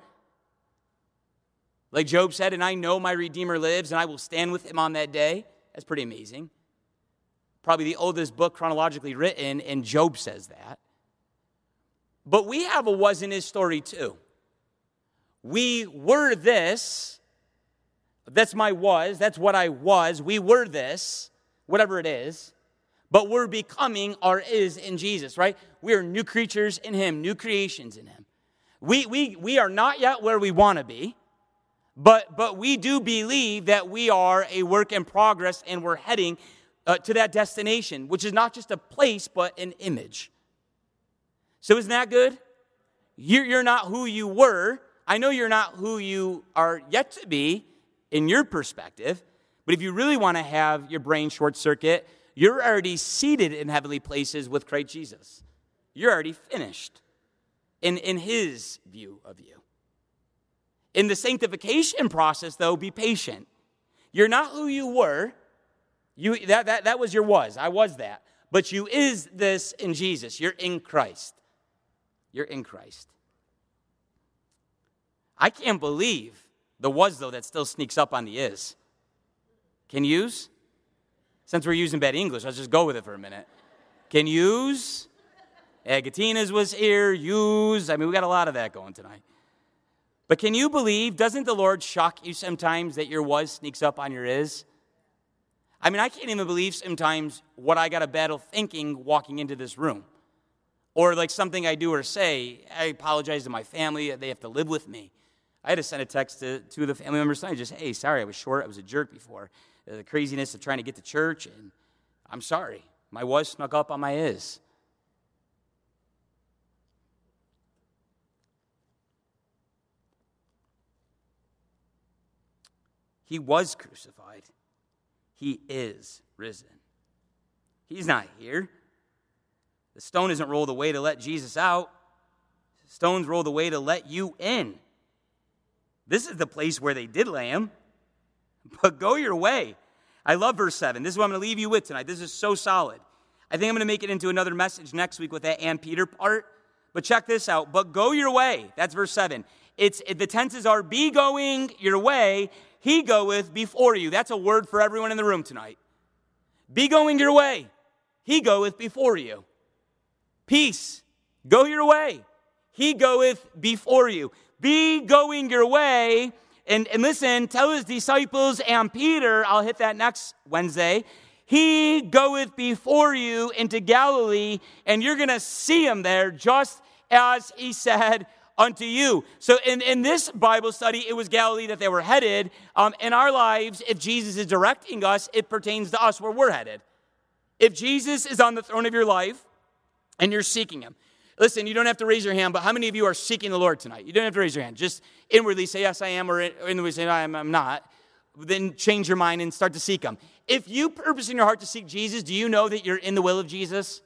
Like Job said, and I know my Redeemer lives, and I will stand with him on that day. That's pretty amazing. Probably the oldest book chronologically written, and Job says that. But we have a was and is story too. We were this. That's my was. That's what I was. We were this, whatever it is. But we're becoming our is in Jesus, right? We are new creatures in him, new creations in him. We are not yet where we want to be. But we do believe that we are a work in progress and we're heading to that destination, which is not just a place, but an image. So isn't that good? You're not who you were. I know you're not who you are yet to be in your perspective, but if you really want to have your brain short circuit, you're already seated in heavenly places with Christ Jesus. You're already finished in his view of you. In the sanctification process, though, be patient. You're not who you were. That was your was. I was that. But you is this in Jesus. You're in Christ. You're in Christ. I can't believe the was, though, that still sneaks up on the is. Can use? Since we're using bad English, let's just go with it for a minute. Can use? Agatina's was here. Use. I mean, we got a lot of that going tonight. But can you believe, doesn't the Lord shock you sometimes that your was sneaks up on your is? I mean, I can't even believe sometimes what I got a battle thinking walking into this room. Or like something I do or say, I apologize to my family. They have to live with me. I had to send a text to two of the family members tonight. Just, hey, sorry, I was short. I was a jerk before. The craziness of trying to get to church, and I'm sorry. My was snuck up on my is. He was crucified. He is risen. He's not here. The stone isn't rolled away to let Jesus out. The stone's rolled away to let you in. This is the place where they did lay him. But go your way. I love verse 7. This is what I'm going to leave you with tonight. This is so solid. I think I'm going to make it into another message next week with that and Peter part. But check this out. But go your way. That's verse 7. The tenses are be going your way. He goeth before you. That's a word for everyone in the room tonight. Be going your way. He goeth before you. Peace. Go your way. He goeth before you. Be going your way. And listen, tell his disciples and Peter, I'll hit that next Wednesday, he goeth before you into Galilee, and you're going to see him there just as he said unto you. So in this Bible study, it was Galilee that they were headed. In our lives, if Jesus is directing us, it pertains to us where we're headed. If Jesus is on the throne of your life and you're seeking him, listen, you don't have to raise your hand, but how many of you are seeking the Lord tonight? You don't have to raise your hand. Just inwardly say, yes, I am, or inwardly say, no, I'm not. Then change your mind and start to seek him. If you purpose in your heart to seek Jesus, do you know that you're in the will of Jesus?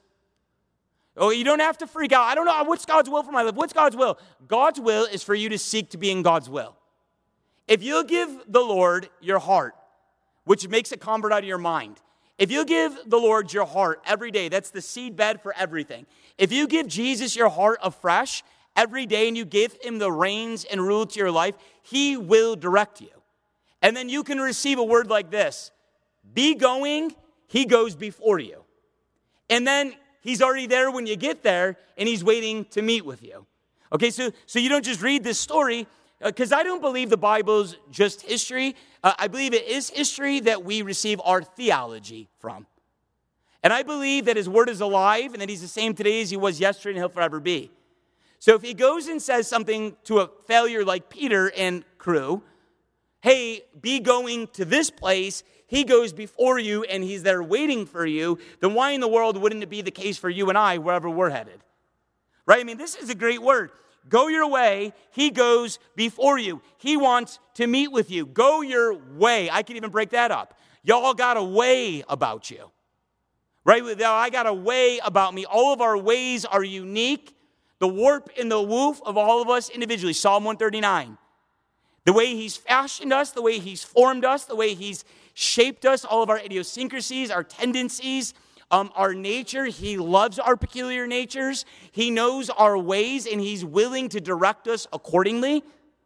Oh, you don't have to freak out. I don't know. What's God's will for my life? What's God's will? God's will is for you to seek to be in God's will. If you'll give the Lord your heart, which makes a convert out of your mind, if you give the Lord your heart every day, that's the seed bed for everything. If you give Jesus your heart afresh every day and you give him the reins and rule to your life, he will direct you. And then you can receive a word like this. Be going, he goes before you. And then he's already there when you get there, and he's waiting to meet with you. Okay, so you don't just read this story, because I don't believe the Bible's just history. I believe it is history that we receive our theology from. And I believe that his word is alive, and that he's the same today as he was yesterday, and he'll forever be. So if he goes and says something to a failure like Peter and crew, hey, be going to this place, he goes before you and he's there waiting for you, then why in the world wouldn't it be the case for you and I wherever we're headed? Right? I mean, this is a great word. Go your way, he goes before you. He wants to meet with you. Go your way. I can even break that up. Y'all got a way about you. Right? I got a way about me. All of our ways are unique. The warp and the woof of all of us individually. Psalm 139. The way he's fashioned us, the way he's formed us, the way he's shaped us, all of our idiosyncrasies, our tendencies, our nature. He loves our peculiar natures. He knows our ways, and he's willing to direct us accordingly.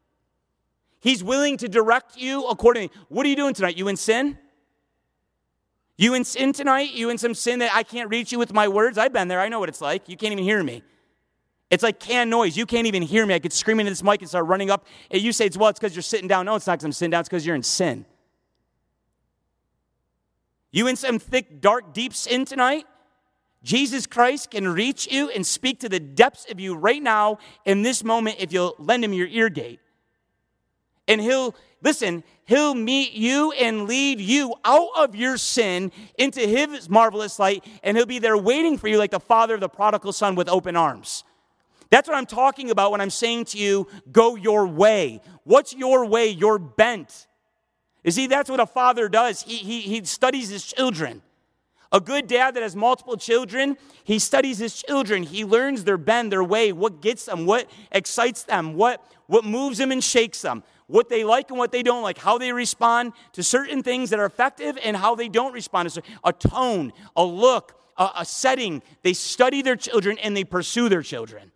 He's willing to direct you accordingly. What are you doing tonight? You in sin? You in sin tonight? You in some sin that I can't reach you with my words? I've been there. I know what it's like. You can't even hear me. It's like canned noise. You can't even hear me. I could scream into this mic and start running up. And you say, it's because you're sitting down. No, it's not because I'm sitting down. It's because you're in sin. You in some thick, dark, deep sin tonight? Jesus Christ can reach you and speak to the depths of you right now in this moment if you'll lend him your ear gate. And he'll meet you and lead you out of your sin into his marvelous light, and he'll be there waiting for you like the father of the prodigal son with open arms. That's what I'm talking about when I'm saying to you, go your way. What's your way? Your bent. You see, that's what a father does. He studies his children. A good dad that has multiple children, he studies his children. He learns their bend, their way, what gets them, what excites them, what moves them and shakes them, what they like and what they don't like, how they respond to certain things that are effective and how they don't respond to a tone, a look, a setting. They study their children and they pursue their children.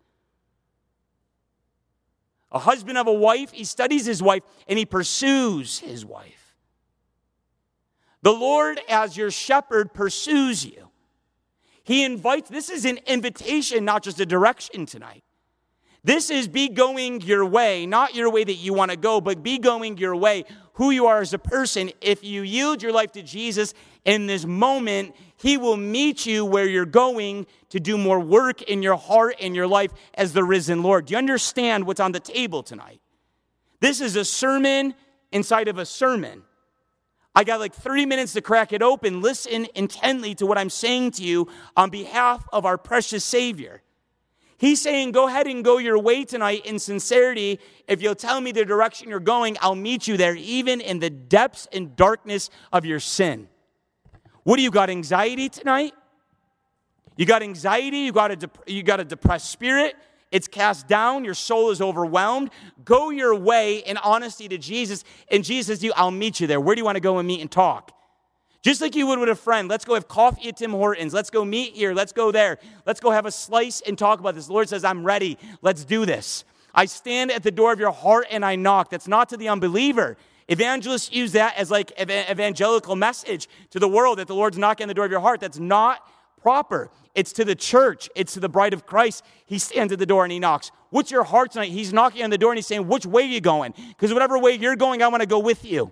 A husband of a wife, he studies his wife and he pursues his wife. The Lord, as your shepherd, pursues you. He invites, this is an invitation, not just a direction tonight. This is be going your way, not your way that you want to go, but be going your way, who you are as a person. If you yield your life to Jesus in this moment, He will meet you where you're going to do more work in your heart and your life as the risen Lord. Do you understand what's on the table tonight? This is a sermon inside of a sermon. I got like 30 minutes to crack it open. Listen intently to what I'm saying to you on behalf of our precious Savior. He's saying, go ahead and go your way tonight in sincerity. If you'll tell me the direction you're going, I'll meet you there, even in the depths and darkness of your sin. What do you got, anxiety tonight? You got anxiety, you got a depressed spirit. It's cast down, your soul is overwhelmed. Go your way in honesty to Jesus, and Jesus says to you, I'll meet you there. Where do you want to go and meet and talk? Just like you would with a friend. Let's go have coffee at Tim Hortons. Let's go meet here. Let's go there. Let's go have a slice and talk about this. The Lord says, I'm ready. Let's do this. I stand at the door of your heart and I knock. That's not to the unbeliever. Evangelists use that as like an evangelical message to the world that the Lord's knocking on the door of your heart. That's not proper. It's to the church. It's to the bride of Christ. He stands at the door and he knocks. What's your heart tonight? He's knocking on the door and he's saying, which way are you going? Because whatever way you're going, I want to go with you.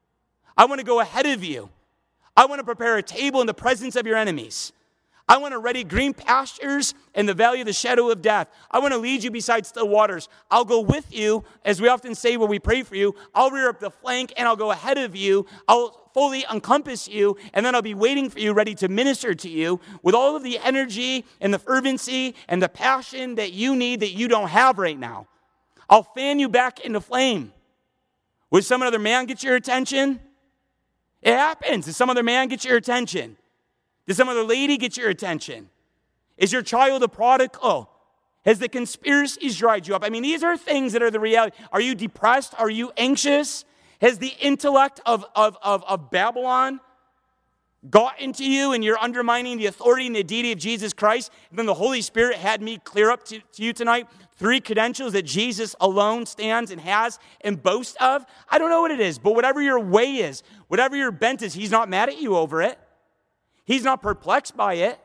I want to go ahead of you. I want to prepare a table in the presence of your enemies. I want to ready green pastures in the valley of the shadow of death. I want to lead you beside still waters. I'll go with you, as we often say when we pray for you. I'll rear up the flank and I'll go ahead of you. I'll fully encompass you, and then I'll be waiting for you, ready to minister to you with all of the energy and the fervency and the passion that you need that you don't have right now. I'll fan you back into flame. Would some other man get your attention? It happens. Does some other man get your attention? Does some other lady get your attention? Is your child a prodigal? Has the conspiracies dried you up? I mean, these are things that are the reality. Are you depressed? Are you anxious? Has the intellect of Babylon got into you and you're undermining the authority and the deity of Jesus Christ? And then the Holy Spirit had me clear up to you tonight 3 credentials that Jesus alone stands and has and boasts of. I don't know what it is, but whatever your way is, whatever your bent is, he's not mad at you over it. He's not perplexed by it.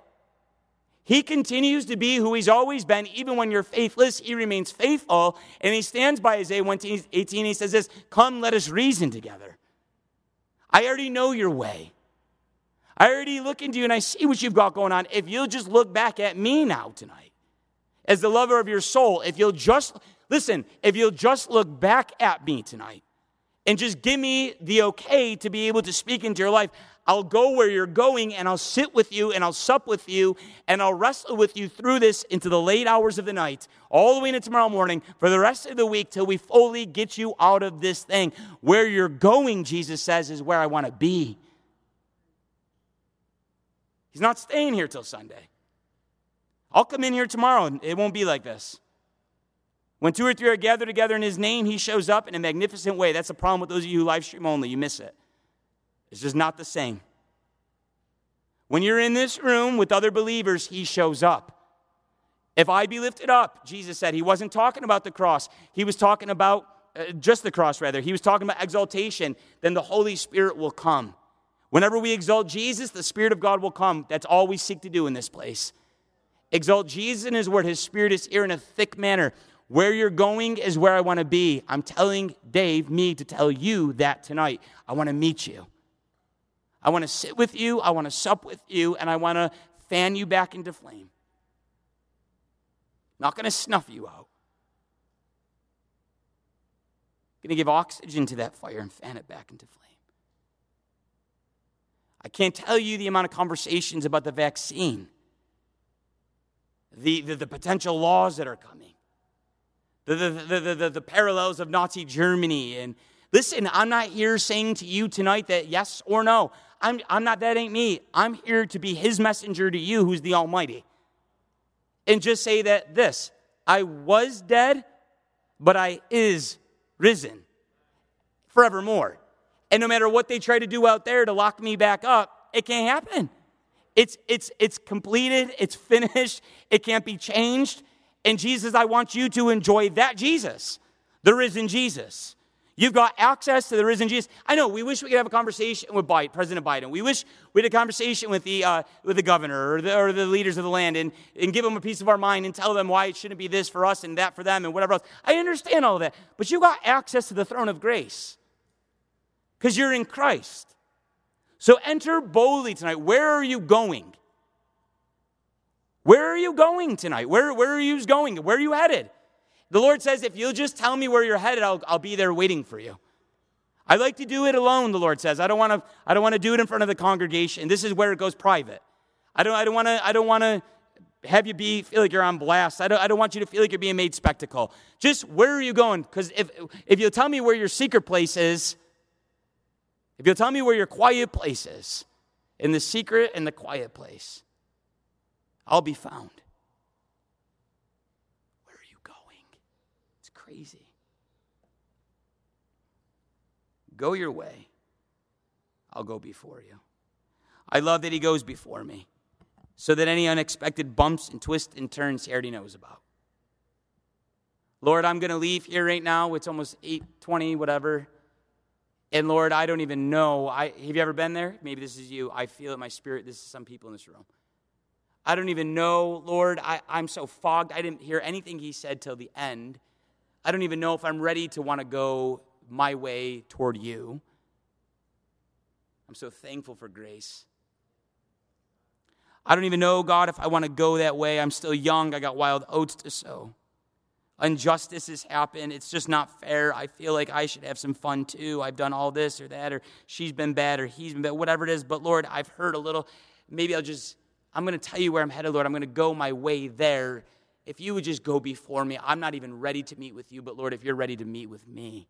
He continues to be who he's always been. Even when you're faithless, he remains faithful. And he stands by Isaiah 1:18. He says this, come, let us reason together. I already know your way. I already look into you and I see what you've got going on. If you'll just look back at me now tonight, as the lover of your soul, if you'll just look back at me tonight and just give me the okay to be able to speak into your life, I'll go where you're going and I'll sit with you and I'll sup with you and I'll wrestle with you through this into the late hours of the night, all the way into tomorrow morning, for the rest of the week till we fully get you out of this thing. Where you're going, Jesus says, is where I want to be. He's not staying here till Sunday. I'll come in here tomorrow and it won't be like this. When 2 or 3 are gathered together in his name, he shows up in a magnificent way. That's the problem with those of you who live stream only. You miss it. It's just not the same. When you're in this room with other believers, he shows up. If I be lifted up, Jesus said, he wasn't talking about the cross. He was talking about, just the cross rather. He was talking about exaltation. Then the Holy Spirit will come. Whenever we exalt Jesus, the Spirit of God will come. That's all we seek to do in this place. Exalt Jesus in his word. His Spirit is here in a thick manner. Where you're going is where I want to be. I'm telling me to tell you that tonight. I want to meet you. I want to sit with you. I want to sup with you. And I want to fan you back into flame. Not going to snuff you out. Going to give oxygen to that fire and fan it back into flame. I can't tell you the amount of conversations about the vaccine. The potential laws that are coming. The parallels of Nazi Germany. And listen, I'm not here saying to you tonight that yes or no. I'm not, that ain't me. I'm here to be his messenger to you, who's the Almighty. And just say that this, I was dead, but I is risen forevermore. And no matter what they try to do out there to lock me back up, it can't happen. It's completed. It's finished. It can't be changed. And Jesus, I want you to enjoy that Jesus, the risen Jesus. You've got access to the risen Jesus. I know, we wish we could have a conversation with President Biden. We wish we had a conversation with the governor or the leaders of the land and give them a piece of our mind and tell them why it shouldn't be this for us and that for them and whatever else. I understand all of that. But you've got access to the throne of grace because you're in Christ. So enter boldly tonight. Where are you going? Where are you going tonight? Where are you going? Where are you headed? The Lord says, if you'll just tell me where you're headed, I'll be there waiting for you. I like to do it alone, the Lord says. I don't want to do it in front of the congregation. This is where it goes private. I don't want to have you feel like you're on blast. I don't want you to feel like you're being made spectacle. Just where are you going? Because if you'll tell me where your secret place is, if you'll tell me where your quiet place is, in the secret and the quiet place, I'll be found. Where are you going? It's crazy. Go your way. I'll go before you. I love that he goes before me, so that any unexpected bumps and twists and turns he already knows about. Lord, I'm going to leave here right now. It's almost 8:20, whatever. And Lord, I don't even know. Have you ever been there? Maybe this is you. I feel it in my spirit. This is some people in this room. I don't even know, Lord. I'm so fogged. I didn't hear anything he said till the end. I don't even know if I'm ready to want to go my way toward you. I'm so thankful for grace. I don't even know, God, if I want to go that way. I'm still young. I got wild oats to sow. Injustice has happened. It's just not fair. I feel like I should have some fun too. I've done all this or that, or she's been bad, or he's been bad, whatever it is. But Lord, I've heard a little. Maybe I'm going to tell you where I'm headed, Lord. I'm going to go my way there. If you would just go before me. I'm not even ready to meet with you, but Lord, if you're ready to meet with me,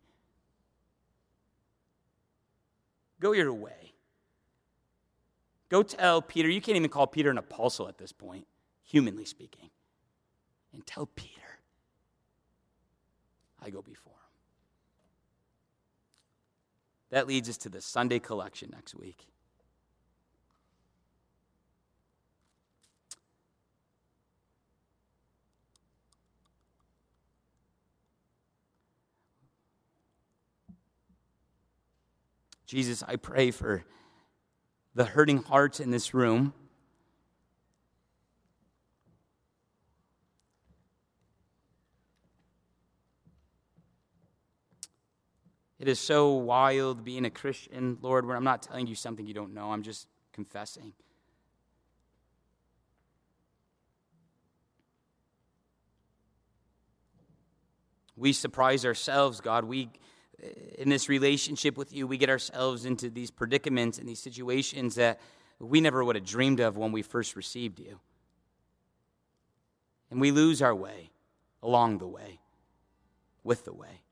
go your way. Go tell Peter. You can't even call Peter an apostle at this point, humanly speaking. And tell Peter, I go before him. That leads us to the Sunday collection next week. Jesus, I pray for the hurting hearts in this room. It is so wild being a Christian, Lord, where I'm not telling you something you don't know. I'm just confessing. We surprise ourselves, God. In this relationship with you, we get ourselves into these predicaments and these situations that we never would have dreamed of when we first received you. And we lose our way along the way, with the way.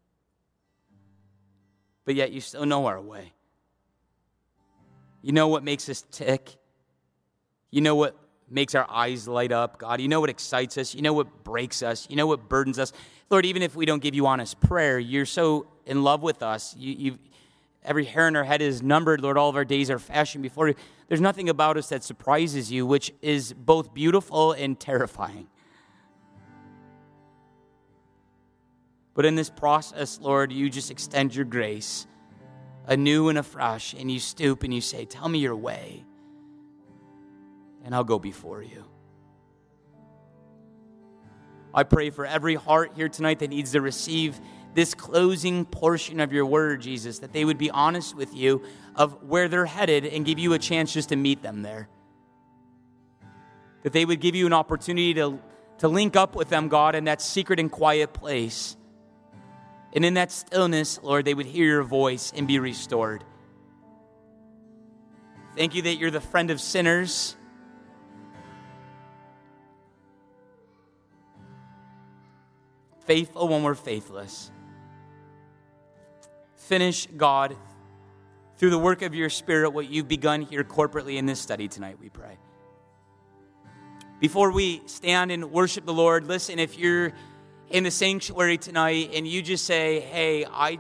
But yet you still know our way. You know what makes us tick. You know what makes our eyes light up, God. You know what excites us. You know what breaks us. You know what burdens us. Lord, even if we don't give you honest prayer, you're so in love with us. Every hair in our head is numbered, Lord. All of our days are fashioned before you. There's nothing about us that surprises you, which is both beautiful and terrifying. But in this process, Lord, you just extend your grace anew and afresh, and you stoop and you say, tell me your way, and I'll go before you. I pray for every heart here tonight that needs to receive this closing portion of your word, Jesus, that they would be honest with you of where they're headed and give you a chance just to meet them there. That they would give you an opportunity to link up with them, God, in that secret and quiet place. And in that stillness, Lord, they would hear your voice and be restored. Thank you that you're the friend of sinners. Faithful when we're faithless. Finish, God, through the work of your Spirit, what you've begun here corporately in this study tonight, we pray. Before we stand and worship the Lord, listen, if you're in the sanctuary tonight and you just say, hey, I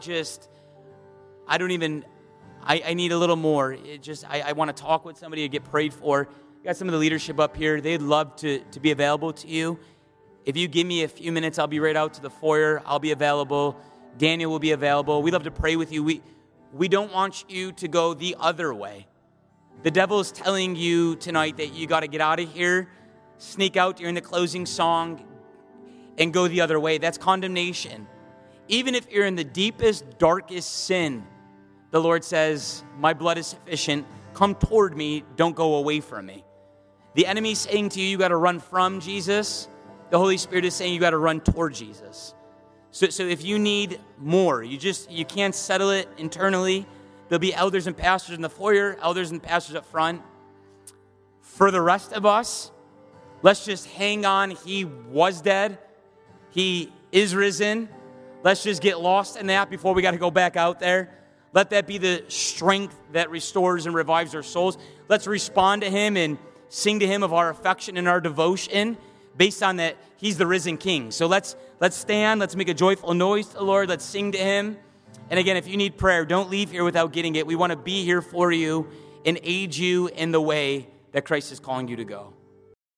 need a little more. I want to talk with somebody to get prayed for. We got some of the leadership up here. They'd love to be available to you. If you give me a few minutes, I'll be right out to the foyer. I'll be available. Daniel will be available. We'd love to pray with you. We don't want you to go the other way. The devil is telling you tonight that you got to get out of here, sneak out during the closing song, and go the other way. That's condemnation. Even if you're in the deepest, darkest sin, the Lord says, my blood is sufficient. come toward me, don't go away from me. The enemy's saying to you, you got to run from Jesus. The Holy Spirit is saying you got to run toward Jesus. So if you need more, you can't settle it internally. There'll be elders and pastors in the foyer, elders and pastors up front. For the rest of us, let's just hang on. He was dead. He is risen. Let's just get lost in that before we got to go back out there. Let that be the strength that restores and revives our souls. Let's respond to him and sing to him of our affection and our devotion based on that he's the risen king. So let's stand. Let's make a joyful noise to the Lord. Let's sing to him. And again, if you need prayer, don't leave here without getting it. We want to be here for you and aid you in the way that Christ is calling you to go.